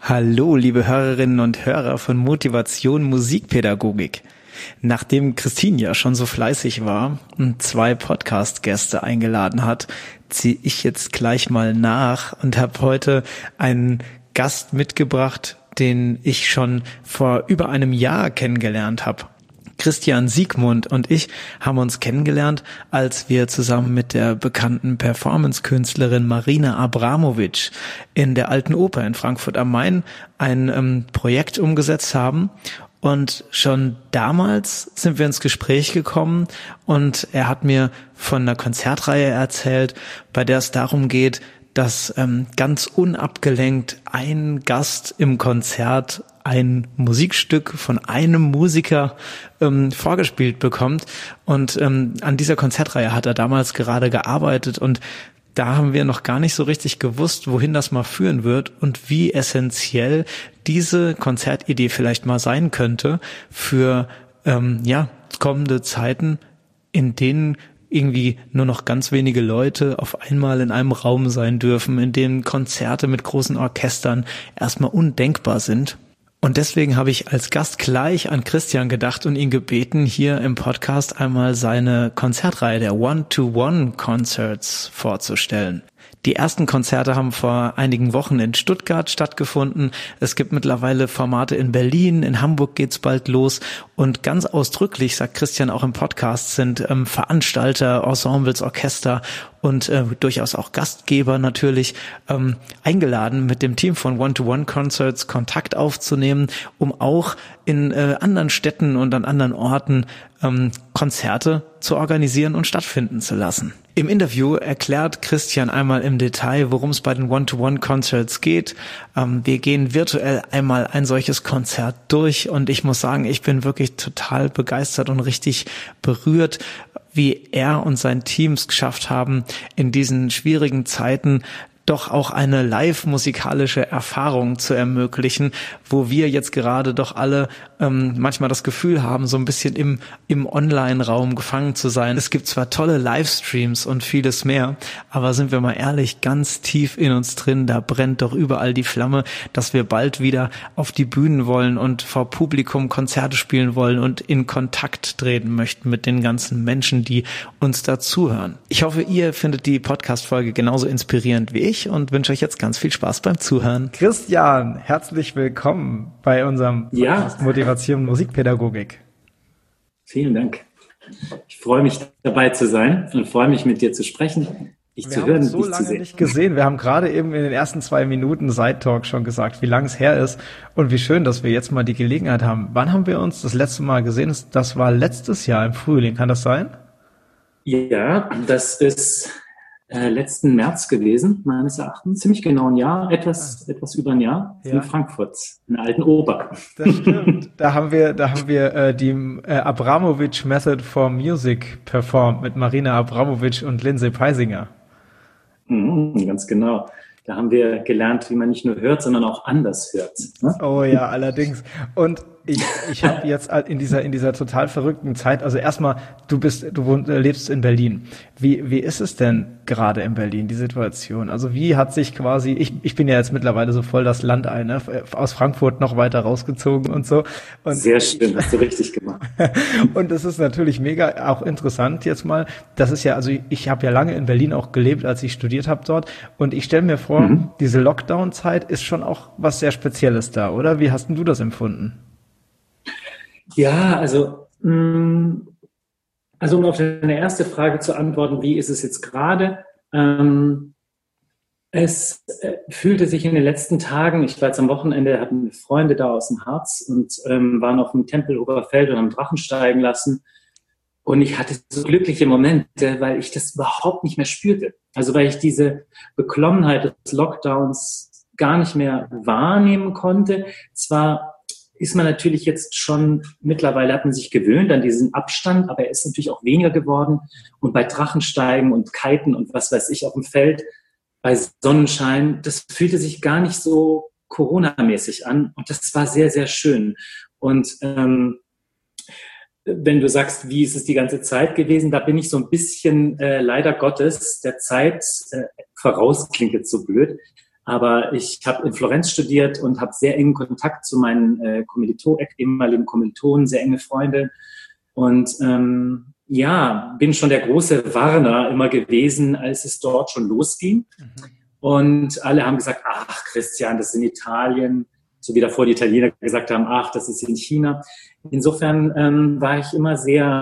Hallo, liebe Hörerinnen und Hörer von Motivation Musikpädagogik. Nachdem Christine ja schon so fleißig war und 2 Podcast-Gäste eingeladen hat, ziehe ich jetzt gleich mal nach und habe heute einen Gast mitgebracht, den ich schon vor über einem Jahr kennengelernt habe. Christian Siegmund und ich haben uns kennengelernt, als wir zusammen mit der bekannten Performance-Künstlerin Marina Abramovic in der Alten Oper in Frankfurt am Main ein Projekt umgesetzt haben. Und schon damals sind wir ins Gespräch gekommen und er hat mir von einer Konzertreihe erzählt, bei der es darum geht, dass ganz unabgelenkt ein Gast im Konzert ein Musikstück von einem Musiker vorgespielt bekommt. Und an dieser Konzertreihe hat er damals gerade gearbeitet und da haben wir noch gar nicht so richtig gewusst, wohin das mal führen wird und wie essentiell diese Konzertidee vielleicht mal sein könnte für kommende Zeiten, in denen irgendwie nur noch ganz wenige Leute auf einmal in einem Raum sein dürfen, in denen Konzerte mit großen Orchestern erstmal undenkbar sind. Und deswegen habe ich als Gast gleich an Christian gedacht und ihn gebeten, hier im Podcast einmal seine Konzertreihe der One-to-One-Concerts vorzustellen. Die ersten Konzerte haben vor einigen Wochen in Stuttgart stattgefunden. Es gibt mittlerweile Formate in Berlin, in Hamburg geht's bald los. Und ganz ausdrücklich, sagt Christian auch im Podcast, sind Veranstalter, Ensembles, Orchester und durchaus auch Gastgeber natürlich eingeladen, mit dem Team von One-to-One-Concerts Kontakt aufzunehmen, um auch in anderen Städten und an anderen Orten Konzerte zu organisieren und stattfinden zu lassen. Im Interview erklärt Christian einmal im Detail, worum es bei den One-to-One-Concerts geht. Wir gehen virtuell einmal ein solches Konzert durch und ich muss sagen, ich bin wirklich total begeistert und richtig berührt, wie er und sein Team es geschafft haben, in diesen schwierigen Zeiten doch auch eine live-musikalische Erfahrung zu ermöglichen, wo wir jetzt gerade doch alle manchmal das Gefühl haben, so ein bisschen im Online-Raum gefangen zu sein. Es gibt zwar tolle Livestreams und vieles mehr, aber sind wir mal ehrlich, ganz tief in uns drin, da brennt doch überall die Flamme, dass wir bald wieder auf die Bühnen wollen und vor Publikum Konzerte spielen wollen und in Kontakt treten möchten mit den ganzen Menschen, die uns dazuhören. Ich hoffe, ihr findet die Podcast-Folge genauso inspirierend wie ich und wünsche euch jetzt ganz viel Spaß beim Zuhören. Christian, herzlich willkommen bei unserem Podcast Motivation Musikpädagogik. Vielen Dank. Ich freue mich, dabei zu sein und freue mich, mit dir zu sprechen. Wir haben uns so lange nicht gesehen. Wir haben gerade eben in den ersten 2 Minuten Side-Talk schon gesagt, wie lang es her ist und wie schön, dass wir jetzt mal die Gelegenheit haben. Wann haben wir uns das letzte Mal gesehen? Das war letztes Jahr im Frühling. Kann das sein? Ja, das ist letzten März gewesen, meines Erachtens. Ziemlich genau ein Jahr, etwas über ein Jahr, in Frankfurt, in der Alten Oper. Das stimmt. Da haben wir die Abramovic Method for Music performt mit Marina Abramovic und Lindsay Peisinger. Ganz genau. Da haben wir gelernt, wie man nicht nur hört, sondern auch anders hört. Ne? Oh ja, allerdings. Und ich habe jetzt in dieser total verrückten Zeit, also erstmal, du lebst in Berlin. Wie ist es denn gerade in Berlin, die Situation? Also wie hat sich quasi, ich bin ja jetzt mittlerweile so voll das Landei, ne? Aus Frankfurt noch weiter rausgezogen und so. Und sehr schön, hast du richtig gemacht. Und das ist natürlich mega auch interessant jetzt mal. Das ist ja, also ich habe ja lange in Berlin auch gelebt, als ich studiert habe dort. Und ich stelle mir vor, diese Lockdown-Zeit ist schon auch was sehr Spezielles da, oder? Wie hast denn du das empfunden? Ja, also um auf deine erste Frage zu antworten, wie ist es jetzt gerade? Es fühlte sich in den letzten Tagen, ich war jetzt am Wochenende, hatten Freunde da aus dem Harz und waren auf dem Tempelhofer Feld und haben Drachen steigen lassen. Und ich hatte so glückliche Momente, weil ich das überhaupt nicht mehr spürte. Also weil ich diese Beklommenheit des Lockdowns gar nicht mehr wahrnehmen konnte. Zwar ist man natürlich jetzt schon, mittlerweile hat man sich gewöhnt an diesen Abstand, aber er ist natürlich auch weniger geworden. Und bei Drachensteigen und Kiten und was weiß ich auf dem Feld, bei Sonnenschein, das fühlte sich gar nicht so Corona-mäßig an. Und das war sehr, sehr schön. Und wenn du sagst, wie ist es die ganze Zeit gewesen, da bin ich so ein bisschen leider Gottes der Zeit voraus, klingt jetzt so blöd, Aber ich habe in Florenz studiert und habe sehr engen Kontakt zu meinen ehemaligen Kommilitonen, sehr enge Freunde. Und bin schon der große Warner immer gewesen, als es dort schon losging. Und alle haben gesagt, ach Christian, das ist in Italien. So wie davor die Italiener gesagt haben, ach, das ist in China. Insofern war ich immer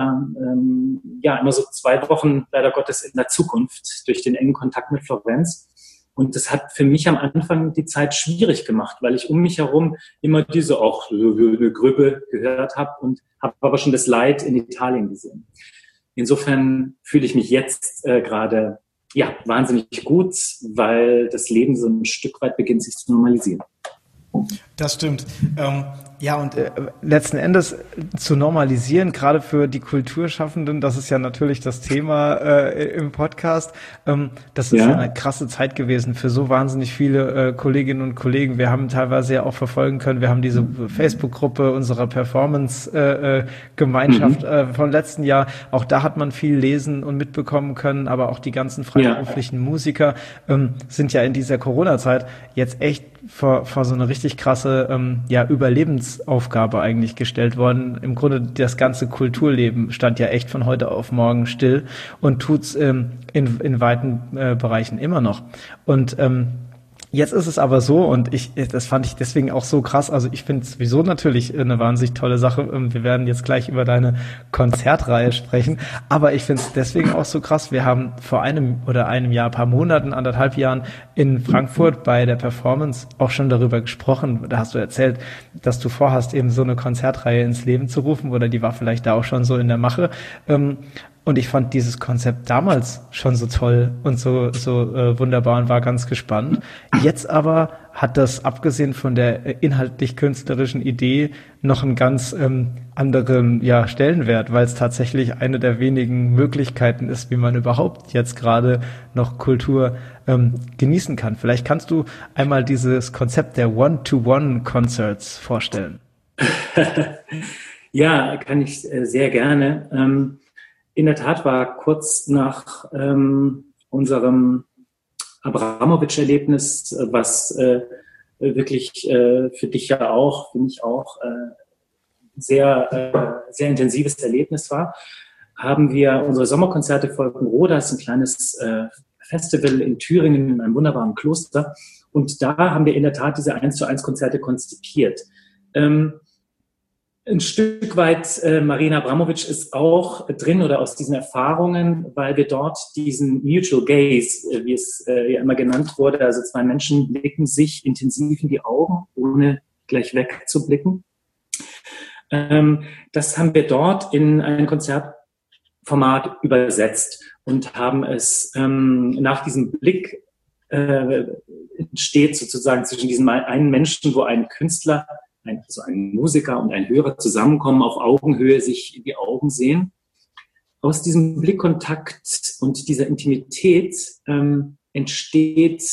immer so 2 Wochen leider Gottes in der Zukunft durch den engen Kontakt mit Florenz. Und das hat für mich am Anfang die Zeit schwierig gemacht, weil ich um mich herum immer diese auch eine Grüppe gehört habe und habe aber schon das Leid in Italien gesehen. Insofern fühle ich mich jetzt gerade wahnsinnig gut, weil das Leben so ein Stück weit beginnt, sich zu normalisieren. Das stimmt. Und letzten Endes zu normalisieren, gerade für die Kulturschaffenden, das ist ja natürlich das Thema im Podcast. Das ist ja eine krasse Zeit gewesen für so wahnsinnig viele Kolleginnen und Kollegen. Wir haben teilweise ja auch verfolgen können, wir haben diese Facebook-Gruppe unserer Performance-Gemeinschaft vom letzten Jahr. Auch da hat man viel lesen und mitbekommen können, aber auch die ganzen freiberuflichen Musiker sind ja in dieser Corona-Zeit jetzt echt vor so eine richtig krasse Überlebensaufgabe eigentlich gestellt worden. Im Grunde das ganze Kulturleben stand ja echt von heute auf morgen still und tut's in weiten Bereichen immer noch. Und jetzt ist es aber so, und das fand ich deswegen auch so krass, also ich finde es sowieso natürlich eine wahnsinnig tolle Sache, wir werden jetzt gleich über deine Konzertreihe sprechen, aber ich finde es deswegen auch so krass, wir haben vor einem Jahr, paar Monaten, 1,5 Jahren in Frankfurt bei der Performance auch schon darüber gesprochen, da hast du erzählt, dass du vorhast, eben so eine Konzertreihe ins Leben zu rufen, oder die war vielleicht da auch schon so in der Mache, und ich fand dieses Konzept damals schon so toll und so wunderbar und war ganz gespannt. Jetzt aber hat das, abgesehen von der inhaltlich-künstlerischen Idee, noch einen ganz anderen Stellenwert, weil es tatsächlich eine der wenigen Möglichkeiten ist, wie man überhaupt jetzt gerade noch Kultur genießen kann. Vielleicht kannst du einmal dieses Konzept der One-to-One-Concerts vorstellen. Ja, kann ich sehr gerne. In der Tat war kurz nach unserem Abramowitsch-Erlebnis, was wirklich für dich ja auch, für mich auch, sehr intensives Erlebnis war, haben wir unsere Sommerkonzerte Volkenroda, das ist ein kleines Festival in Thüringen in einem wunderbaren Kloster. Und da haben wir in der Tat diese 1:1 Konzerte konzipiert. Ein Stück weit Marina Abramovic ist auch drin oder aus diesen Erfahrungen, weil wir dort diesen Mutual Gaze, wie es ja immer genannt wurde, also 2 Menschen blicken sich intensiv in die Augen, ohne gleich wegzublicken. Das haben wir dort in ein Konzertformat übersetzt und haben es nach diesem Blick entsteht sozusagen zwischen diesem einen Menschen, wo ein Künstler, also ein Musiker und ein Hörer zusammenkommen, auf Augenhöhe sich in die Augen sehen. Aus diesem Blickkontakt und dieser Intimität entsteht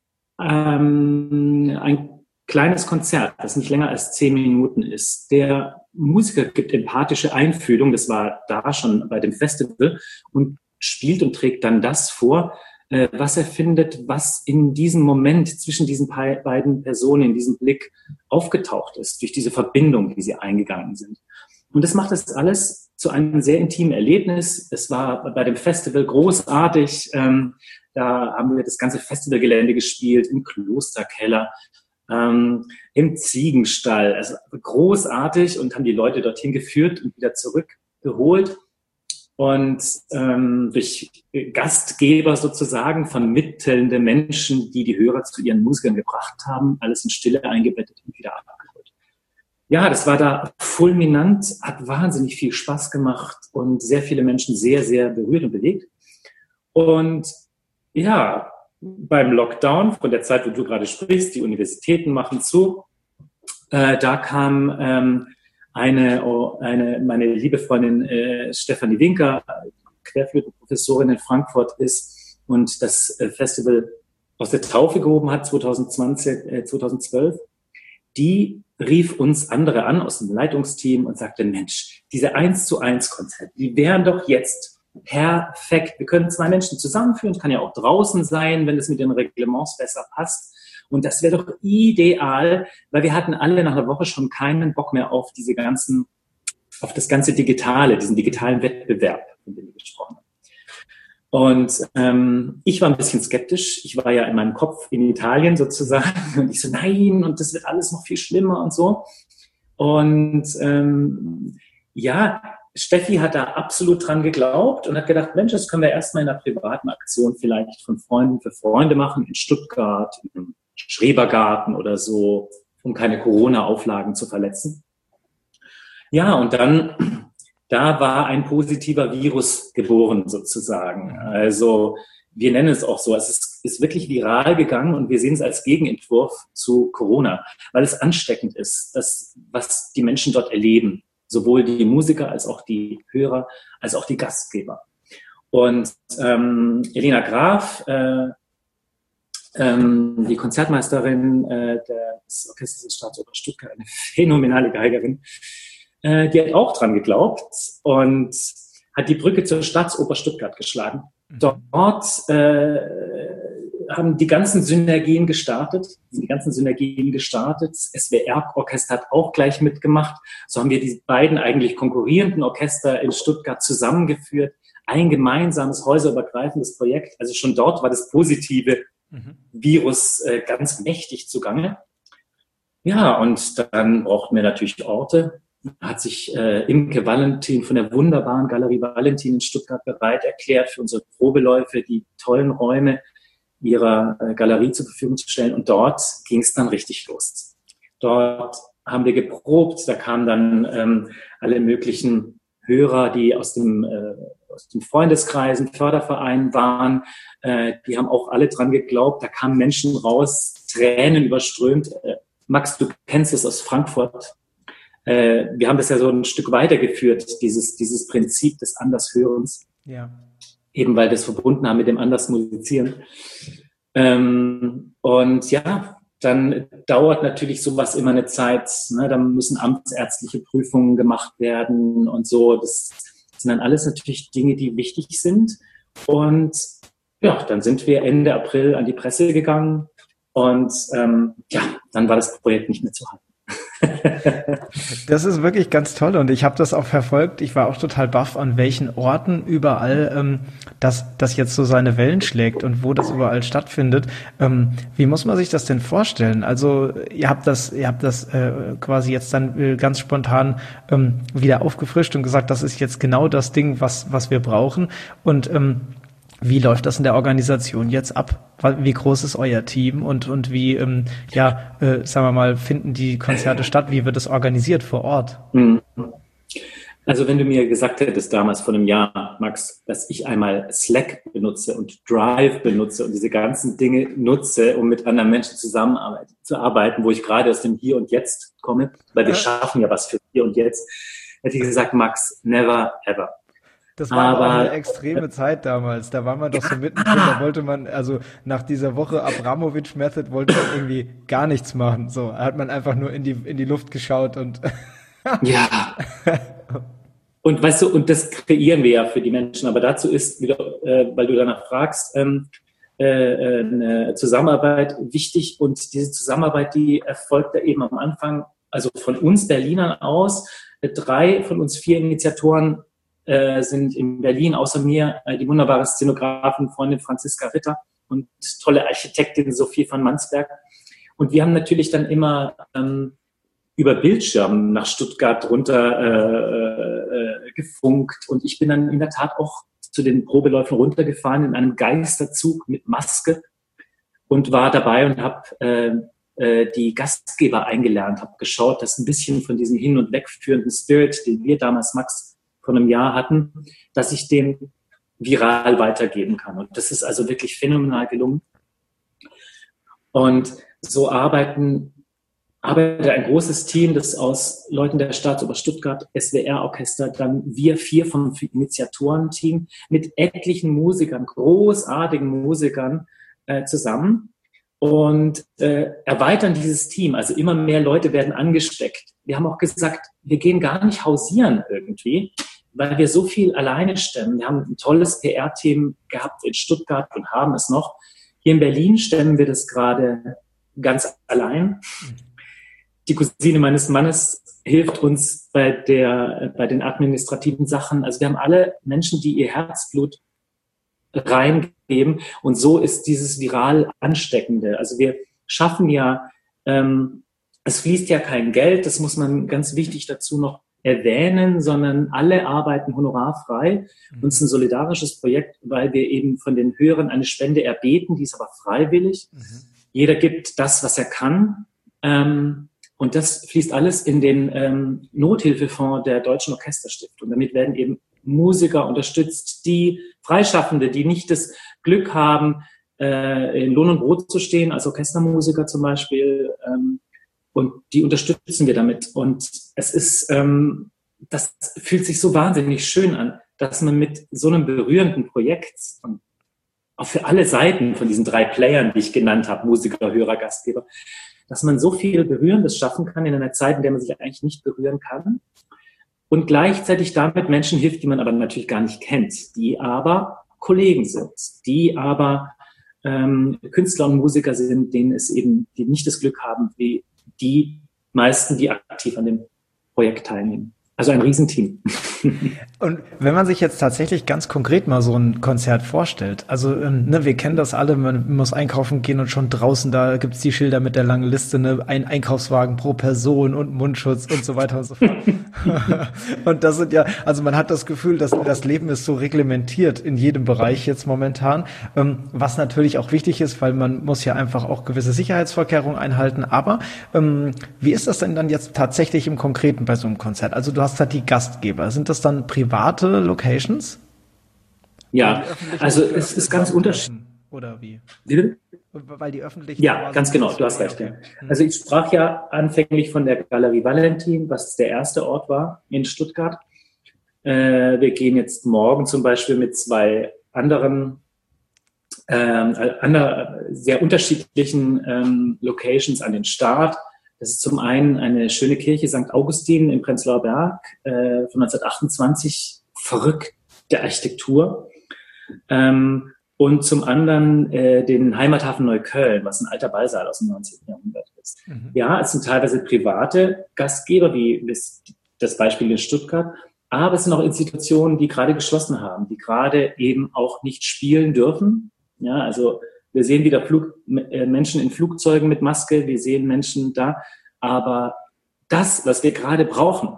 ein kleines Konzert, das nicht länger als 10 Minuten ist. Der Musiker gibt empathische Einfühlung, das war da schon bei dem Festival, und spielt und trägt dann das vor, was er findet, was in diesem Moment zwischen diesen beiden Personen, in diesem Blick aufgetaucht ist, durch diese Verbindung, die sie eingegangen sind. Und das macht das alles zu einem sehr intimen Erlebnis. Es war bei dem Festival großartig. Da haben wir das ganze Festivalgelände gespielt, im Klosterkeller, im Ziegenstall. Also großartig, und haben die Leute dorthin geführt und wieder zurückgeholt. Und durch Gastgeber sozusagen, vermittelnde Menschen, die die Hörer zu ihren Musikern gebracht haben, alles in Stille eingebettet und wieder abgeholt. Ja, das war da fulminant, hat wahnsinnig viel Spaß gemacht und sehr viele Menschen sehr, sehr berührt und bewegt. Und ja, beim Lockdown, von der Zeit, wo du gerade sprichst, die Universitäten machen zu, da kam meine liebe Freundin Stefanie Winker, Querflötenprofessorin in Frankfurt ist und das Festival aus der Taufe gehoben hat 2012, die rief uns andere an aus dem Leitungsteam und sagte, Mensch, diese 1:1 Konzerte, die wären doch jetzt perfekt. Wir können 2 Menschen zusammenführen, es kann ja auch draußen sein, wenn es mit den Reglements besser passt. Und das wäre doch ideal, weil wir hatten alle nach einer Woche schon keinen Bock mehr auf auf das ganze Digitale, diesen digitalen Wettbewerb, von dem wir gesprochen haben. Und ich war ein bisschen skeptisch. Ich war ja in meinem Kopf in Italien sozusagen und ich so, nein, und das wird alles noch viel schlimmer und so. Und ja, Steffi hat da absolut dran geglaubt und hat gedacht, Mensch, das können wir erstmal in einer privaten Aktion vielleicht von Freunden für Freunde machen, in Stuttgart, im Schrebergarten oder so, um keine Corona-Auflagen zu verletzen. Ja, und dann, da war ein positiver Virus geboren sozusagen. Also wir nennen es auch so, es ist wirklich viral gegangen und wir sehen es als Gegenentwurf zu Corona, weil es ansteckend ist, das, was die Menschen dort erleben. Sowohl die Musiker als auch die Hörer, als auch die Gastgeber. Und Elena Graf, die Konzertmeisterin des Orchesters des Staatsoper Stuttgart, eine phänomenale Geigerin, die hat auch dran geglaubt und hat die Brücke zur Staatsoper Stuttgart geschlagen. Dort haben die ganzen Synergien gestartet. Das SWR-Orchester hat auch gleich mitgemacht. So haben wir die beiden eigentlich konkurrierenden Orchester in Stuttgart zusammengeführt. Ein gemeinsames, häuserübergreifendes Projekt. Also schon dort war das positive Virus ganz mächtig zugange. Ja, und dann brauchten wir natürlich Orte. Hat sich Imke Valentin von der wunderbaren Galerie Valentin in Stuttgart bereit erklärt, für unsere Probeläufe die tollen Räume ihrer Galerie zur Verfügung zu stellen. Und dort ging es dann richtig los. Dort haben wir geprobt, da kamen dann alle möglichen Hörer, die aus dem Freundeskreisen, Fördervereinen waren. Die haben auch alle dran geglaubt. Da kamen Menschen raus, Tränen überströmt. Max, du kennst es aus Frankfurt. Wir haben das ja so ein Stück weitergeführt, dieses Prinzip des Andershörens. Ja. Eben weil wir es verbunden haben mit dem Andersmusizieren. Und ja, dann dauert natürlich sowas immer eine Zeit. Ne? Dann müssen amtsärztliche Prüfungen gemacht werden und so. Das sind dann alles natürlich Dinge, die wichtig sind. Und ja, dann sind wir Ende April an die Presse gegangen. Und ja, dann war das Projekt nicht mehr zu halten. Das ist wirklich ganz toll und ich habe das auch verfolgt. Ich war auch total baff, an welchen Orten überall das jetzt so seine Wellen schlägt und wo das überall stattfindet. Wie muss man sich das denn vorstellen? Also ihr habt das quasi jetzt dann ganz spontan wieder aufgefrischt und gesagt, das ist jetzt genau das Ding, was wir brauchen. Und wie läuft das in der Organisation jetzt ab? Wie groß ist euer Team und wie, sagen wir mal, finden die Konzerte statt? Wie wird das organisiert vor Ort? Also wenn du mir gesagt hättest damals vor einem Jahr, Max, dass ich einmal Slack benutze und Drive benutze und diese ganzen Dinge nutze, um mit anderen Menschen zusammenzuarbeiten, wo ich gerade aus dem Hier und Jetzt komme, weil wir schaffen ja was für Hier und Jetzt, hätte ich gesagt, Max, never ever. Das war aber eine extreme Zeit damals. Da war man doch so mittendrin. Da wollte man, also nach dieser Woche Abramovic-Method wollte man irgendwie gar nichts machen. So hat man einfach nur in die Luft geschaut und ja. Und weißt du, und das kreieren wir ja für die Menschen. Aber dazu ist wieder, weil du danach fragst, eine Zusammenarbeit wichtig. Und diese Zusammenarbeit, die erfolgt da eben am Anfang, also von uns Berlinern aus. 3 von uns 4 Initiatoren sind in Berlin, außer mir, die wunderbare Szenografin, Freundin Franziska Ritter und tolle Architektin Sophie von Mansberg. Und wir haben natürlich dann immer über Bildschirm nach Stuttgart runter gefunkt. Und ich bin dann in der Tat auch zu den Probeläufen runtergefahren in einem Geisterzug mit Maske und war dabei und habe die Gastgeber eingelernt, habe geschaut, dass ein bisschen von diesem hin- und wegführenden Spirit, den wir damals, Max, von einem Jahr hatten, dass ich den viral weitergeben kann. Und das ist also wirklich phänomenal gelungen. Und so arbeitet ein großes Team, das aus Leuten der Staatsoper Stuttgart, SWR-Orchester, dann wir 4 vom Initiatorenteam mit etlichen Musikern, großartigen Musikern zusammen und erweitern dieses Team. Also immer mehr Leute werden angesteckt. Wir haben auch gesagt, wir gehen gar nicht hausieren irgendwie, weil wir so viel alleine stemmen. Wir haben ein tolles PR-Team gehabt in Stuttgart und haben es noch. Hier in Berlin stemmen wir das gerade ganz allein. Die Cousine meines Mannes hilft uns bei den administrativen Sachen. Also wir haben alle Menschen, die ihr Herzblut reingeben. Und so ist dieses viral Ansteckende. Also wir schaffen ja, es fließt ja kein Geld, das muss man ganz wichtig dazu noch erwähnen, sondern alle arbeiten honorarfrei. Und es ist ein solidarisches Projekt, weil wir eben von den Hörern eine Spende erbeten, die ist aber freiwillig. Jeder gibt das, was er kann. Und das fließt alles in den Nothilfefonds der Deutschen Orchesterstiftung. Damit werden eben Musiker unterstützt, die Freischaffende, die nicht das Glück haben, in Lohn und Brot zu stehen, als Orchestermusiker zum Beispiel. Und die unterstützen wir damit. Und es ist, das fühlt sich so wahnsinnig schön an, dass man mit so einem berührenden Projekt und auch für alle Seiten von diesen 3 Playern, die ich genannt habe, Musiker, Hörer, Gastgeber, dass man so viel Berührendes schaffen kann in einer Zeit, in der man sich eigentlich nicht berühren kann und gleichzeitig damit Menschen hilft, die man aber natürlich gar nicht kennt, die aber Kollegen sind, die aber Künstler und Musiker sind, denen es eben, die nicht das Glück haben, wie die meisten, die aktiv an dem Projekt teilnehmen. Also ein Riesenteam. Und wenn man sich jetzt tatsächlich ganz konkret mal so ein Konzert vorstellt, also wir kennen das alle, man muss einkaufen gehen und schon draußen, da gibt's die Schilder mit der langen Liste, ein Einkaufswagen pro Person und Mundschutz und so weiter und so fort. Und das sind ja, also man hat das Gefühl, dass das Leben ist so reglementiert in jedem Bereich jetzt momentan, was natürlich auch wichtig ist, weil man muss ja einfach auch gewisse Sicherheitsvorkehrungen einhalten, aber wie ist das denn dann jetzt tatsächlich im Konkreten bei so einem Konzert? Also du hast halt die Gastgeber. Sind das dann private Locations? Ja, also es ist ganz unterschiedlich. Oder wie? Bitte? Weil die öffentlichen... Ja, ganz genau, du hast recht. Ja. Also ich sprach ja anfänglich von der Galerie Valentin, was der erste Ort war in Stuttgart. Wir gehen jetzt morgen zum Beispiel mit 2 anderen sehr unterschiedlichen Locations an den Start. Das ist zum einen eine schöne Kirche St. Augustin im Prenzlauer Berg von 1928, verrückte Architektur. Und zum anderen den Heimathafen Neukölln, was ein alter Ballsaal aus dem 19. Jahrhundert ist. Ja, es sind teilweise private Gastgeber, wie das Beispiel in Stuttgart, aber es sind auch Institutionen, die gerade geschlossen haben, die gerade eben auch nicht spielen dürfen. Ja, also wir sehen wieder Menschen in Flugzeugen mit Maske, wir sehen Menschen da. Aber das, was wir gerade brauchen,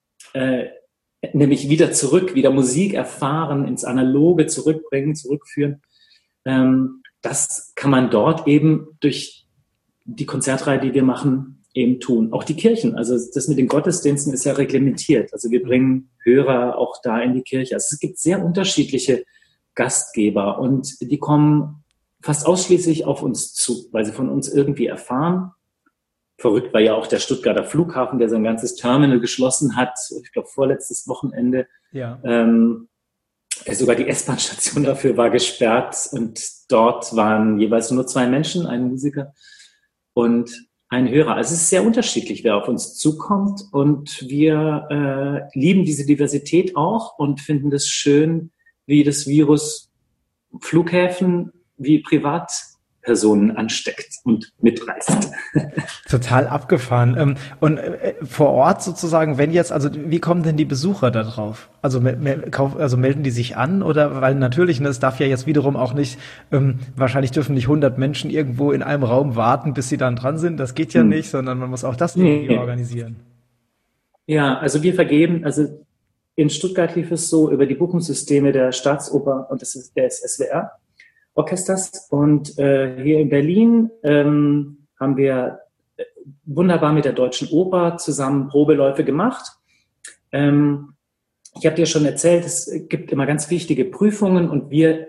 nämlich wieder Musik erfahren, ins Analoge zurückbringen, zurückführen, das kann man dort eben durch die Konzertreihe, die wir machen, eben tun. Auch die Kirchen, also das mit den Gottesdiensten ist ja reglementiert. Also wir bringen Hörer auch da in die Kirche. Also es gibt sehr unterschiedliche Gastgeber und die kommen fast ausschließlich auf uns zu, weil sie von uns irgendwie erfahren. Verrückt war ja auch der Stuttgarter Flughafen, der sein ganzes Terminal geschlossen hat, ich glaube vorletztes Wochenende. Ja. Sogar die S-Bahn-Station dafür war gesperrt und dort waren jeweils nur 2 Menschen, ein Musiker und ein Hörer. Also es ist sehr unterschiedlich, wer auf uns zukommt und wir lieben diese Diversität auch und finden das schön, wie das Virus Flughäfen wie Privatpersonen ansteckt und mitreißt. Total abgefahren. Und vor Ort sozusagen, wenn jetzt, also wie kommen denn die Besucher da drauf? Also melden die sich an oder, weil natürlich, es darf ja jetzt wiederum auch nicht, wahrscheinlich dürfen nicht 100 Menschen irgendwo in einem Raum warten, bis sie dann dran sind. Das geht ja nicht, sondern man muss auch das irgendwie organisieren. Ja, also wir vergeben, also in Stuttgart lief es so über die Buchungssysteme der Staatsoper und des SWR. Orchesters und hier in Berlin haben wir wunderbar mit der Deutschen Oper zusammen Probeläufe gemacht. Ich habe dir schon erzählt, es gibt immer ganz wichtige Prüfungen und wir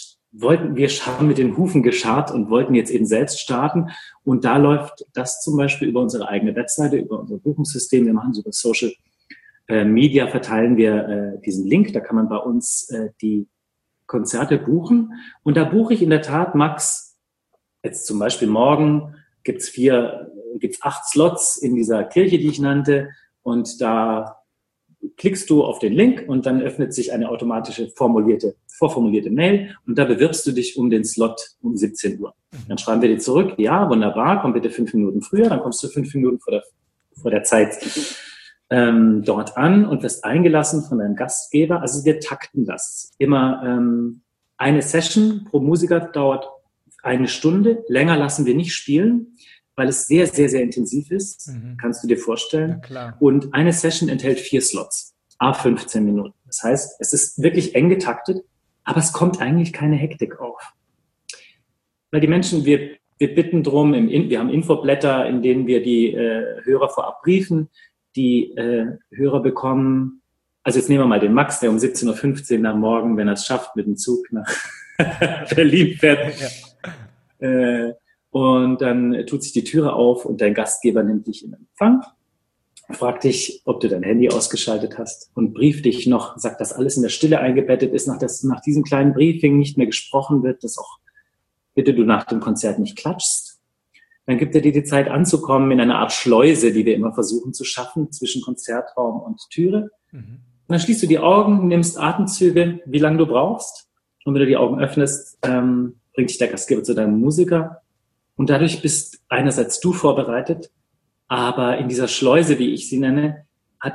haben mit den Hufen gescharrt und wollten jetzt eben selbst starten und da läuft das zum Beispiel über unsere eigene Webseite, über unser Buchungssystem. Wir machen es über Social Media, verteilen wir diesen Link, da kann man bei uns die Konzerte buchen. Und da buche ich in der Tat, Max, jetzt zum Beispiel morgen gibt's 8 Slots in dieser Kirche, die ich nannte. Und da klickst du auf den Link und dann öffnet sich eine automatische vorformulierte Mail und da bewirbst du dich um den Slot um 17 Uhr. Dann schreiben wir dir zurück, ja, wunderbar, komm bitte 5 Minuten früher, dann kommst du 5 Minuten vor der Zeit dort an und wirst eingelassen von deinem Gastgeber. Also wir takten das. Immer eine Session pro Musiker dauert 1 Stunde. Länger lassen wir nicht spielen, weil es sehr, sehr, sehr intensiv ist. Kannst du dir vorstellen. Ja, klar. Und eine Session enthält 4 Slots, à 15 Minuten. Das heißt, es ist wirklich eng getaktet, aber es kommt eigentlich keine Hektik auf. Weil die Menschen, wir bitten drum, wir haben Infoblätter, in denen wir die Hörer vorab briefen. Die Hörer bekommen, also jetzt nehmen wir mal den Max, der um 17.15 Uhr am Morgen, wenn er es schafft, mit dem Zug nach Berlin fährt. Ja. Und dann tut sich die Türe auf und dein Gastgeber nimmt dich in Empfang, fragt dich, ob du dein Handy ausgeschaltet hast und brieft dich noch, sagt, dass alles in der Stille eingebettet ist, nach diesem kleinen Briefing nicht mehr gesprochen wird, dass auch bitte du nach dem Konzert nicht klatschst. Dann gibt er dir die Zeit anzukommen in einer Art Schleuse, die wir immer versuchen zu schaffen zwischen Konzertraum und Türe. Und dann schließt du die Augen, nimmst Atemzüge, wie lange du brauchst. Und wenn du die Augen öffnest, bringt dich der Gastgeber zu deinem Musiker. Und dadurch bist einerseits du vorbereitet, aber in dieser Schleuse, wie ich sie nenne,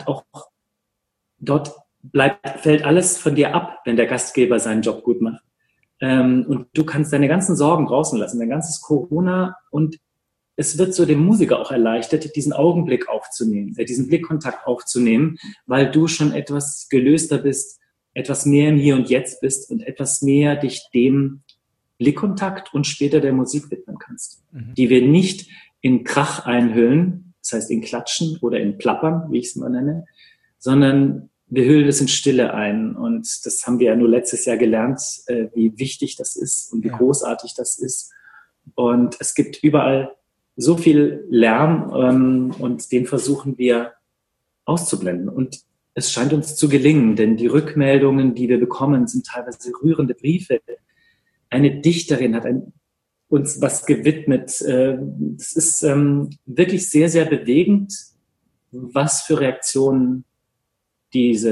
dort fällt alles von dir ab, wenn der Gastgeber seinen Job gut macht. Und du kannst deine ganzen Sorgen draußen lassen, dein ganzes Corona, und es wird so dem Musiker auch erleichtert, diesen Augenblick aufzunehmen, diesen Blickkontakt aufzunehmen, weil du schon etwas gelöster bist, etwas mehr im Hier und Jetzt bist und etwas mehr dich dem Blickkontakt und später der Musik widmen kannst, die wir nicht in Krach einhüllen, das heißt in Klatschen oder in Plappern, wie ich es mal nenne, sondern wir hüllen es in Stille ein. Und das haben wir ja nur letztes Jahr gelernt, wie wichtig das ist und wie großartig das ist. Und es gibt überall so viel Lärm und den versuchen wir auszublenden. Und es scheint uns zu gelingen, denn die Rückmeldungen, die wir bekommen, sind teilweise rührende Briefe. Eine Dichterin hat uns was gewidmet. Es ist wirklich sehr, sehr bewegend, was für Reaktionen diese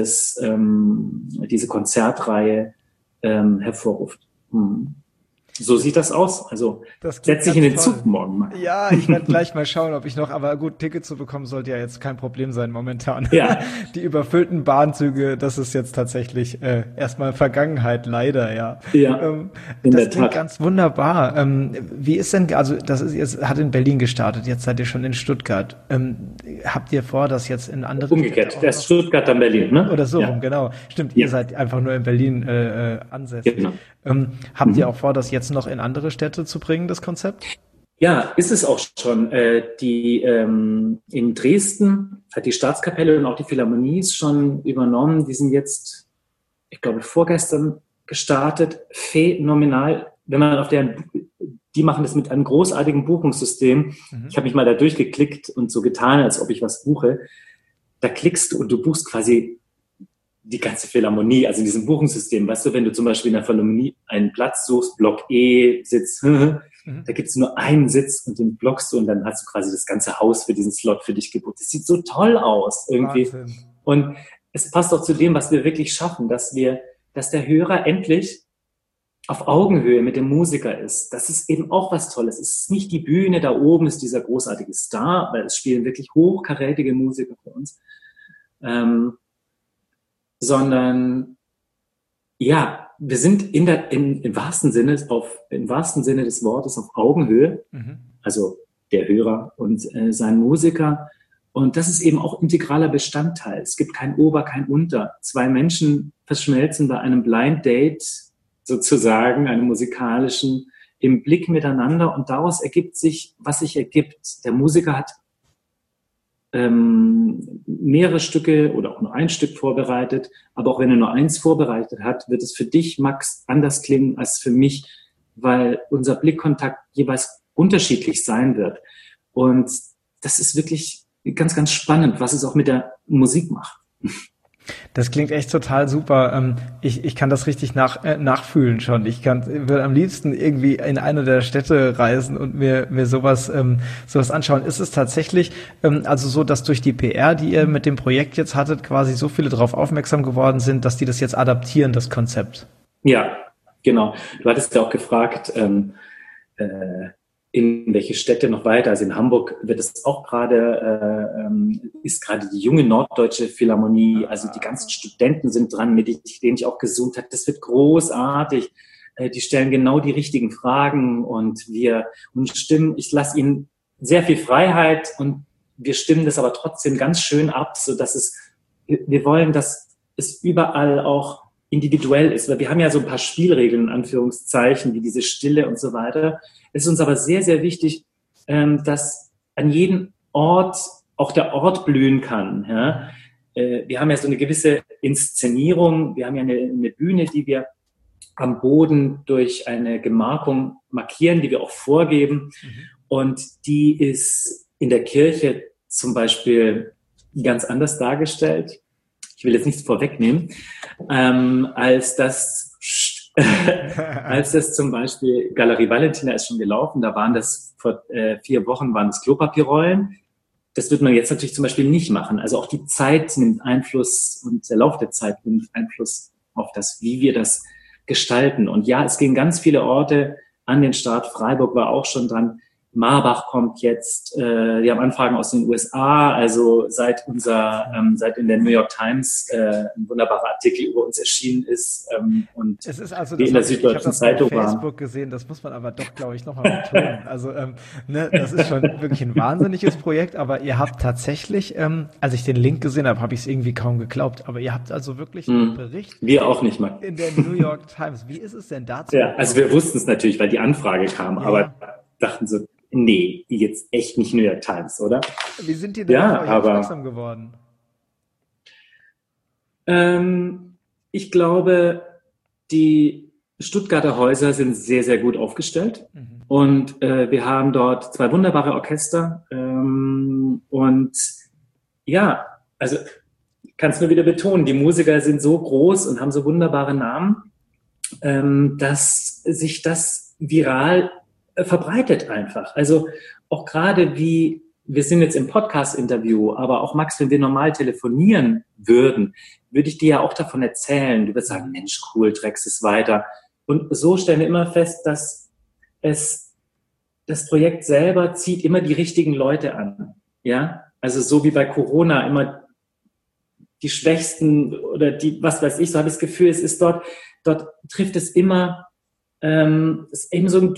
Konzertreihe hervorruft. So sieht das aus. Also setz dich in den Zug morgen mal. Ja, ich werde gleich mal schauen, ob ich noch, aber gut, Ticket zu bekommen sollte ja jetzt kein Problem sein momentan. Ja. Die überfüllten Bahnzüge, das ist jetzt tatsächlich erstmal Vergangenheit, leider, ja. Ja, das klingt ganz wunderbar. Wie ist denn, also das ist jetzt, hat in Berlin gestartet, jetzt seid ihr schon in Stuttgart. Habt ihr vor, das jetzt in andere Umgekehrt, erst Stuttgart, dann Berlin, ne? Oder so rum, genau. Stimmt, ihr seid einfach nur in Berlin ansässig. Genau. Habt ihr auch vor, das jetzt noch in andere Städte zu bringen, das Konzept? Ja, ist es auch schon. In Dresden hat die Staatskapelle und auch die Philharmonie schon übernommen. Die sind jetzt, ich glaube, vorgestern gestartet. Phänomenal. Wenn man die machen das mit einem großartigen Buchungssystem. Ich habe mich mal da durchgeklickt und so getan, als ob ich was buche. Da klickst du und du buchst quasi die ganze Philharmonie, also in diesem Buchungssystem. Weißt du, wenn du zum Beispiel in der Philharmonie einen Platz suchst, Block E, Sitz, da gibt es nur einen Sitz und den blockst du und dann hast du quasi das ganze Haus für diesen Slot für dich gebucht. Das sieht so toll aus irgendwie. Wahnsinn. Und es passt auch zu dem, was wir wirklich schaffen, dass der Hörer endlich auf Augenhöhe mit dem Musiker ist. Das ist eben auch was Tolles. Es ist nicht die Bühne, da oben ist dieser großartige Star, weil es spielen wirklich hochkarätige Musiker für uns. Sondern ja, wir sind im wahrsten Sinne des Wortes auf Augenhöhe, also der Hörer und sein Musiker. Und das ist eben auch integraler Bestandteil. Es gibt kein Ober, kein Unter. 2 Menschen verschmelzen bei einem Blind Date sozusagen, einem musikalischen, im Blick miteinander, und daraus ergibt sich, was sich ergibt. Der Musiker hat mehrere Stücke oder auch nur ein Stück vorbereitet, aber auch wenn er nur eins vorbereitet hat, wird es für dich, Max, anders klingen als für mich, weil unser Blickkontakt jeweils unterschiedlich sein wird. Und das ist wirklich ganz, ganz spannend, was es auch mit der Musik macht. Das klingt echt total super. Ich kann das richtig nachfühlen schon. Würde am liebsten irgendwie in eine der Städte reisen und mir sowas anschauen. Ist es tatsächlich also so, dass durch die PR, die ihr mit dem Projekt jetzt hattet, quasi so viele darauf aufmerksam geworden sind, dass die das jetzt adaptieren, das Konzept? Ja, genau. Du hattest ja auch gefragt, in welche Städte noch weiter. Also in Hamburg wird es auch ist gerade die junge Norddeutsche Philharmonie, also die ganzen Studenten sind dran, mit denen ich auch gesoomt habe. Das wird großartig. Die stellen genau die richtigen Fragen und ich lasse ihnen sehr viel Freiheit und wir stimmen das aber trotzdem ganz schön ab, so dass wir wollen, dass es überall auch individuell ist, weil wir haben ja so ein paar Spielregeln, in Anführungszeichen, wie diese Stille und so weiter. Es ist uns aber sehr, sehr wichtig, dass an jedem Ort auch der Ort blühen kann. Ja? Wir haben ja so eine gewisse Inszenierung, wir haben ja eine Bühne, die wir am Boden durch eine Gemarkung markieren, die wir auch vorgeben. Und die ist in der Kirche zum Beispiel ganz anders dargestellt. Ich will jetzt nichts vorwegnehmen, als das zum Beispiel Galerie Valentina ist schon gelaufen, da waren das vor 4 Wochen waren es Klopapierrollen. Das wird man jetzt natürlich zum Beispiel nicht machen. Also auch die Zeit nimmt Einfluss und der Lauf der Zeit nimmt Einfluss auf das, wie wir das gestalten. Und ja, es gehen ganz viele Orte an den Start. Freiburg war auch schon dran. Marbach kommt jetzt, die haben Anfragen aus den USA, also seit in der New York Times ein wunderbarer Artikel über uns erschienen ist und es ist also, wir in der Süddeutschen Zeitung waren. Ich habe das auf Facebook gesehen, das muss man aber doch, glaube ich, nochmal betonen. Also das ist schon wirklich ein wahnsinniges Projekt, aber ihr habt tatsächlich, als ich den Link gesehen habe, habe ich es irgendwie kaum geglaubt, aber ihr habt also wirklich einen Bericht. Wir auch nicht mal. In der New York Times. Wie ist es denn dazu? Ja, also wir wussten es natürlich, weil die Anfrage kam, aber dachten so, nee, jetzt echt nicht New York Times, oder? Wie sind die denn auf euch aufmerksam geworden? Ich glaube, die Stuttgarter Häuser sind sehr, sehr gut aufgestellt. Und wir haben dort 2 wunderbare Orchester. Und ja, also ich kann es nur wieder betonen, die Musiker sind so groß und haben so wunderbare Namen, dass sich das viral verbreitet einfach. Also auch gerade wir sind jetzt im Podcast-Interview, aber auch Max, wenn wir normal telefonieren würden, würde ich dir ja auch davon erzählen. Du würdest sagen, Mensch, cool, trägst es weiter. Und so stellen wir immer fest, dass das Projekt selber zieht immer die richtigen Leute an. Ja, also so wie bei Corona immer die Schwächsten oder die, was weiß ich, so habe ich das Gefühl, es ist dort trifft es immer ist eben so ein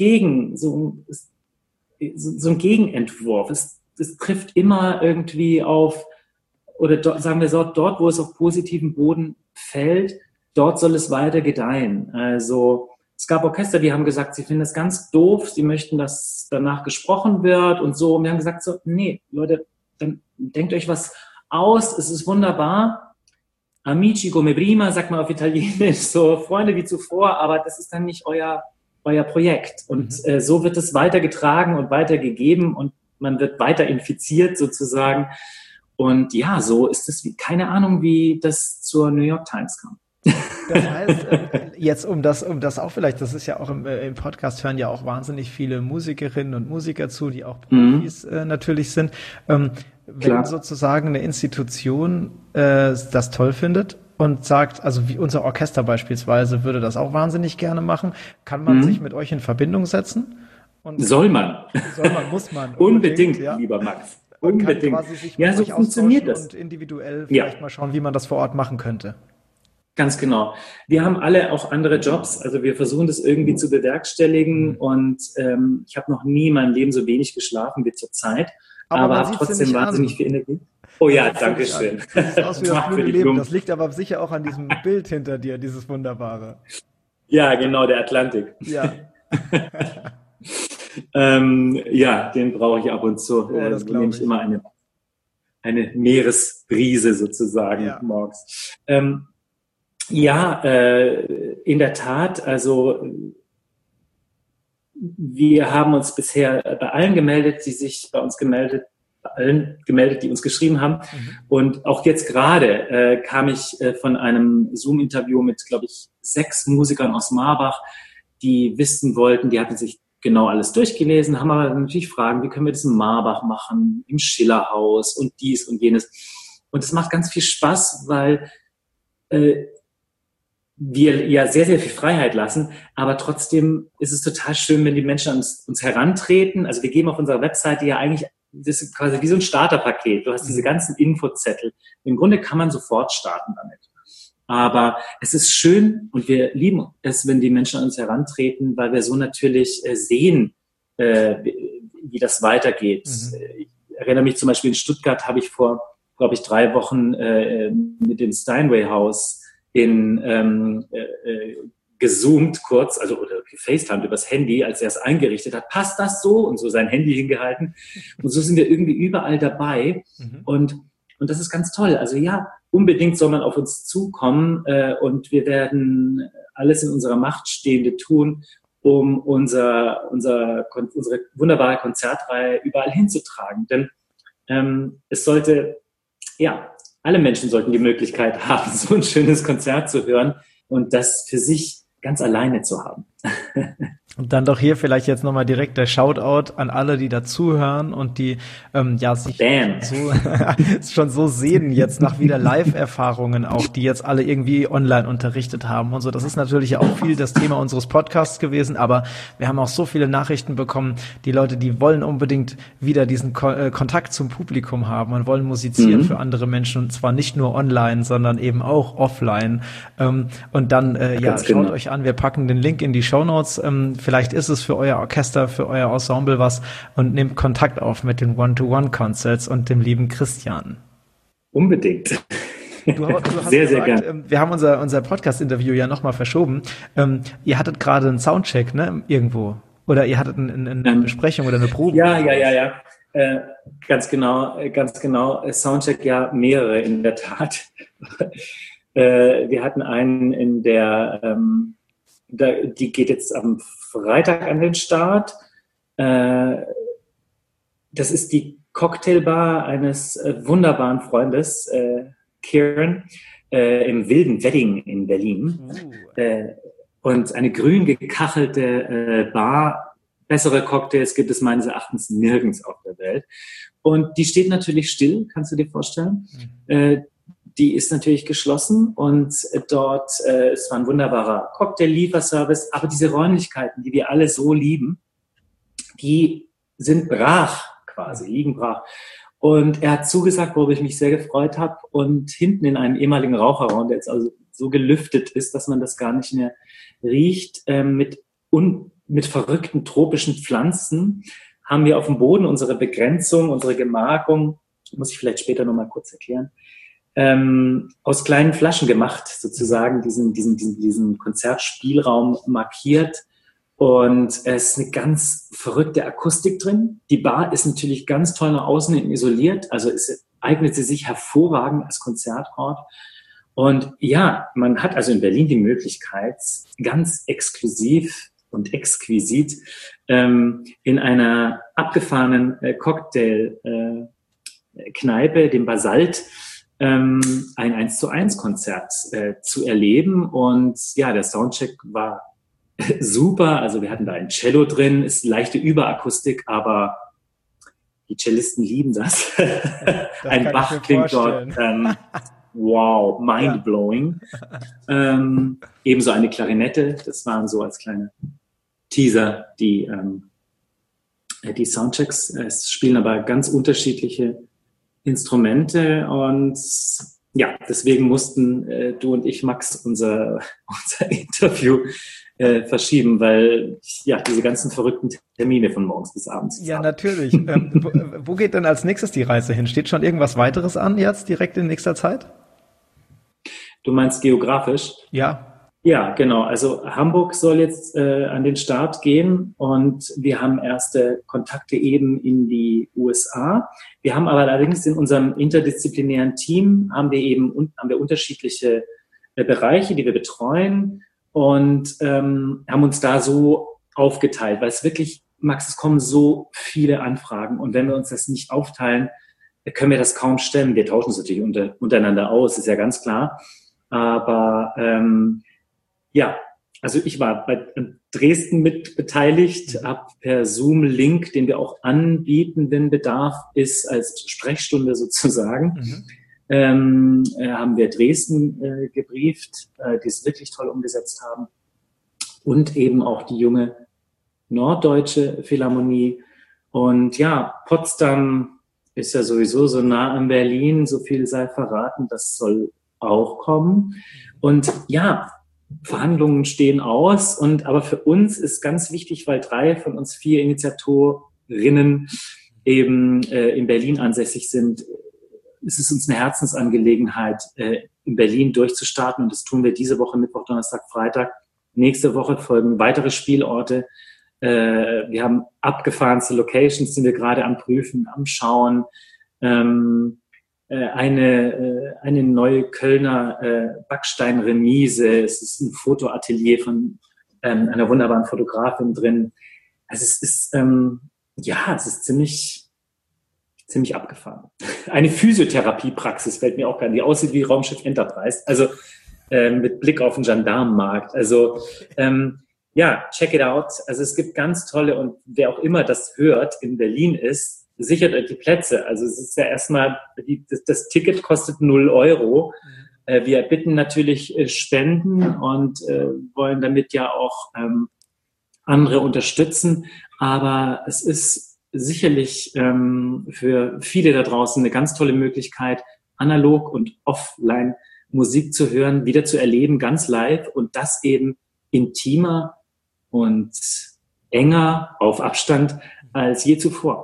Gegenentwurf. Es trifft immer irgendwie auf, oder sagen wir so, dort, wo es auf positiven Boden fällt, dort soll es weiter gedeihen. Also es gab Orchester, die haben gesagt, sie finden das ganz doof, sie möchten, dass danach gesprochen wird und so. Und wir haben gesagt, so, nee, Leute, dann denkt euch was aus, es ist wunderbar. Amici come prima, sagt man auf Italienisch, so Freunde wie zuvor, aber das ist dann nicht euer Projekt. Und so wird es weitergetragen und weitergegeben und man wird weiter infiziert sozusagen. Und ja, so ist es keine Ahnung, wie das zur New York Times kam. Das heißt, jetzt um das auch vielleicht, das ist ja auch im Podcast hören ja auch wahnsinnig viele Musikerinnen und Musiker zu, die auch Profis natürlich sind. Wenn sozusagen eine Institution das toll findet und sagt, also wie unser Orchester beispielsweise würde das auch wahnsinnig gerne machen, kann man sich mit euch in Verbindung setzen? Und soll man, muss man. Unbedingt, ja. Lieber Max. Unbedingt. Ja, so funktioniert das. Und individuell vielleicht mal schauen, wie man das vor Ort machen könnte. Ganz genau. Wir haben alle auch andere Jobs, also wir versuchen das irgendwie zu bewerkstelligen und ich habe noch nie in meinem Leben so wenig geschlafen wie zur Zeit, aber habe trotzdem wahnsinnig viel Energie. Oh ja, danke schön. Das sieht aus wie das blühende Leben. Das liegt aber sicher auch an diesem Bild hinter dir, dieses Wunderbare. Ja, genau, der Atlantik. Ja. Ja, den brauche ich ab und zu. Das nehme ich immer eine Meeresbrise sozusagen morgens. In der Tat, also wir haben uns bisher bei allen gemeldet, die sich bei uns gemeldet allen gemeldet, die uns geschrieben haben. Und auch jetzt gerade kam ich von einem Zoom-Interview mit, glaube ich, 6 Musikern aus Marbach, die wissen wollten, die hatten sich genau alles durchgelesen, haben aber natürlich Fragen, wie können wir das in Marbach machen, im Schillerhaus und dies und jenes. Und es macht ganz viel Spaß, weil wir ja sehr, sehr viel Freiheit lassen, aber trotzdem ist es total schön, wenn die Menschen an uns herantreten. Also wir geben auf unserer Webseite ja eigentlich, das ist quasi wie so ein Starterpaket. Du hast diese ganzen Infozettel. Im Grunde kann man sofort starten damit. Aber es ist schön und wir lieben es, wenn die Menschen an uns herantreten, weil wir so natürlich sehen, wie das weitergeht. Ich erinnere mich zum Beispiel in Stuttgart habe ich vor, glaube ich, 3 Wochen mit dem Steinway House gezoomt kurz, also oder gefacetimed übers Handy, als er es eingerichtet hat. Passt das so? Und so sein Handy hingehalten. Und so sind wir irgendwie überall dabei. Und das ist ganz toll. Also ja, unbedingt soll man auf uns zukommen und wir werden alles in unserer Macht Stehende tun, um unsere wunderbare Konzertreihe überall hinzutragen. Denn es sollte, ja, alle Menschen sollten die Möglichkeit haben, so ein schönes Konzert zu hören und das für sich ganz alleine zu haben. Und dann doch hier vielleicht jetzt nochmal direkt der Shoutout an alle, die dazuhören und die sich schon so sehen jetzt nach wieder Live-Erfahrungen auch, die jetzt alle irgendwie online unterrichtet haben und so. Das ist natürlich auch viel das Thema unseres Podcasts gewesen, aber wir haben auch so viele Nachrichten bekommen, die Leute, die wollen unbedingt wieder diesen Kontakt zum Publikum haben und wollen musizieren für andere Menschen und zwar nicht nur online, sondern eben auch offline. Und dann, schaut euch an, wir packen den Link in die Shownotes. Vielleicht ist es für euer Orchester, für euer Ensemble was und nehmt Kontakt auf mit den One-to-One-Concerts und dem lieben Christian. Unbedingt. Du hast sehr, gesagt, sehr gern. Wir haben unser Podcast-Interview ja nochmal verschoben. Ihr hattet gerade einen Soundcheck, ne, irgendwo. Oder ihr hattet eine Besprechung oder eine Probe. Ja. Ganz genau. Soundcheck, ja, mehrere in der Tat. Wir hatten einen in der die geht jetzt am Freitag an den Start. Das ist die Cocktailbar eines wunderbaren Freundes, Kieran, im Wilden Wedding in Berlin. Und eine grün gekachelte Bar. Bessere Cocktails gibt es meines Erachtens nirgends auf der Welt. Und die steht natürlich still, kannst du dir vorstellen. Die ist natürlich geschlossen und dort es war ein wunderbarer Cocktail-Lieferservice, aber diese Räumlichkeiten, die wir alle so lieben, die sind brach quasi, liegen brach. Und er hat zugesagt, worüber ich mich sehr gefreut habe. Und hinten in einem ehemaligen Raucherraum, der jetzt also so gelüftet ist, dass man das gar nicht mehr riecht, mit verrückten tropischen Pflanzen, haben wir auf dem Boden unsere Begrenzung, unsere Gemarkung, muss ich vielleicht später nochmal kurz erklären, aus kleinen Flaschen gemacht, sozusagen diesen Konzertspielraum markiert. Und es ist eine ganz verrückte Akustik drin. Die Bar ist natürlich ganz toll nach außen hin isoliert, also eignet sie sich hervorragend als Konzertort. Und ja, man hat also in Berlin die Möglichkeit, ganz exklusiv und exquisit in einer abgefahrenen Cocktail-Kneipe, dem Basalt, ein 1:1-Konzert zu erleben. Und ja, der Soundcheck war super. Also wir hatten da ein Cello drin, ist leichte Überakustik, aber die Cellisten lieben das. Ein Bach klingt dort, wow, mindblowing. Ja. Ebenso eine Klarinette, das waren so als kleine Teaser die Soundchecks. Es spielen aber ganz unterschiedliche Instrumente und ja, deswegen mussten du und ich, Max, unser Interview verschieben, weil ja diese ganzen verrückten Termine von morgens bis abends. Ja, natürlich. Wo geht denn als nächstes die Reise hin? Steht schon irgendwas weiteres an jetzt direkt in nächster Zeit? Du meinst geografisch? Ja. Ja, genau. Also Hamburg soll jetzt an den Start gehen und wir haben erste Kontakte eben in die USA. Wir haben aber allerdings in unserem interdisziplinären Team haben wir unterschiedliche Bereiche, die wir betreuen und haben uns da so aufgeteilt, weil es wirklich Max, es kommen so viele Anfragen und wenn wir uns das nicht aufteilen, können wir das kaum stemmen. Wir tauschen es natürlich untereinander aus, ist ja ganz klar. Aber ja, also ich war bei Dresden mit beteiligt, habe per Zoom-Link, den wir auch anbieten, wenn Bedarf ist, als Sprechstunde sozusagen, haben wir Dresden gebrieft, die es wirklich toll umgesetzt haben. Und eben auch die junge Norddeutsche Philharmonie. Und ja, Potsdam ist ja sowieso so nah an Berlin, so viel sei verraten, das soll auch kommen. Und ja, Verhandlungen stehen aus. Aber für uns ist ganz wichtig, weil 3 von uns 4 Initiatorinnen eben in Berlin ansässig sind, ist es uns eine Herzensangelegenheit, in Berlin durchzustarten. Und das tun wir diese Woche, Mittwoch, Donnerstag, Freitag. Nächste Woche folgen weitere Spielorte. Wir haben abgefahrenste Locations, die wir gerade am Prüfen, am Schauen. Eine neue Kölner Backsteinremise. Es ist ein Fotoatelier von einer wunderbaren Fotografin drin. Also es ist es ist ziemlich abgefahren. Eine Physiotherapiepraxis fällt mir auch gerade, die aussieht wie Raumschiff Enterprise. Also mit Blick auf den Gendarmenmarkt. Also check it out. Also es gibt ganz tolle, und wer auch immer das hört, in Berlin ist, sichert euch die Plätze. Also es ist ja erstmal, das Ticket kostet 0 €. Wir bitten natürlich Spenden und wollen damit ja auch andere unterstützen. Aber es ist sicherlich für viele da draußen eine ganz tolle Möglichkeit, analog und offline Musik zu hören, wieder zu erleben, ganz live, und das eben intimer und enger auf Abstand als je zuvor.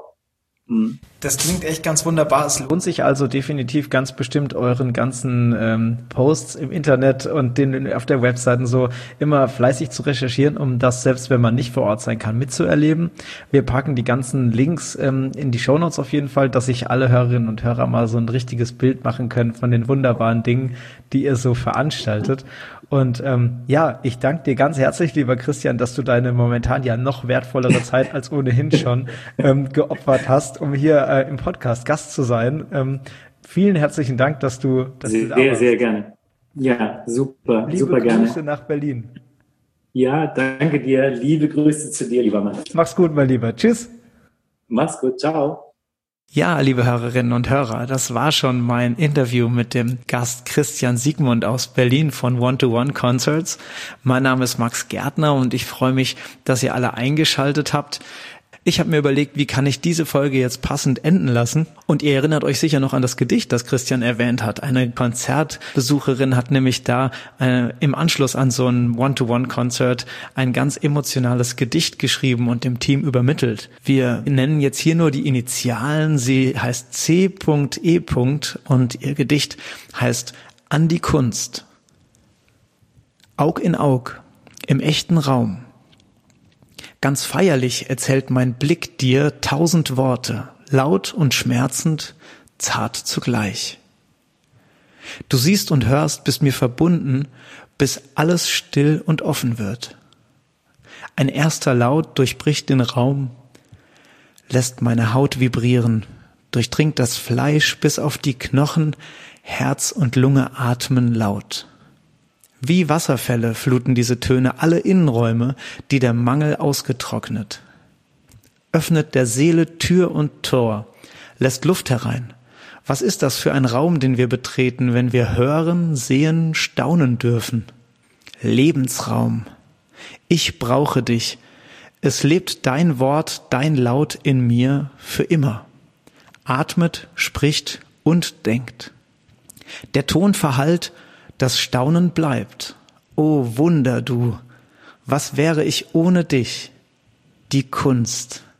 Das klingt echt ganz wunderbar. Es lohnt sich also definitiv ganz bestimmt, euren ganzen Posts im Internet und den auf der Website und so immer fleißig zu recherchieren, um das, selbst wenn man nicht vor Ort sein kann, mitzuerleben. Wir packen die ganzen Links in die Shownotes auf jeden Fall, dass sich alle Hörerinnen und Hörer mal so ein richtiges Bild machen können von den wunderbaren Dingen, die ihr so veranstaltet. Und ich danke dir ganz herzlich, lieber Christian, dass du deine momentan ja noch wertvollere Zeit als ohnehin schon geopfert hast, um hier im Podcast Gast zu sein. Vielen herzlichen Dank, dass du da warst. Sehr gerne. Ja, super, super gerne. Liebe Grüße nach Berlin. Ja, danke dir. Liebe Grüße zu dir, lieber Mann. Mach's gut, mein Lieber. Tschüss. Mach's gut. Ciao. Ja, liebe Hörerinnen und Hörer, das war schon mein Interview mit dem Gast Christian Siegmund aus Berlin von One-to-One Concerts. Mein Name ist Max Gärtner und ich freue mich, dass ihr alle eingeschaltet habt. Ich habe mir überlegt, wie kann ich diese Folge jetzt passend enden lassen? Und ihr erinnert euch sicher noch an das Gedicht, das Christian erwähnt hat. Eine Konzertbesucherin hat nämlich da im Anschluss an so ein One-to-One-Konzert ein ganz emotionales Gedicht geschrieben und dem Team übermittelt. Wir nennen jetzt hier nur die Initialen. Sie heißt C.E. und ihr Gedicht heißt An die Kunst. Aug in Aug, im echten Raum. Ganz feierlich erzählt mein Blick dir 1000 Worte, laut und schmerzend, zart zugleich. Du siehst und hörst, bist mir verbunden, bis alles still und offen wird. Ein erster Laut durchbricht den Raum, lässt meine Haut vibrieren, durchdringt das Fleisch bis auf die Knochen, Herz und Lunge atmen laut. Wie Wasserfälle fluten diese Töne alle Innenräume, die der Mangel ausgetrocknet. Öffnet der Seele Tür und Tor, lässt Luft herein. Was ist das für ein Raum, den wir betreten, wenn wir hören, sehen, staunen dürfen? Lebensraum. Ich brauche dich. Es lebt dein Wort, dein Laut in mir für immer. Atmet, spricht und denkt. Der Ton verhallt, das Staunen bleibt. O Wunder, du, was wäre ich ohne dich? Die Kunst.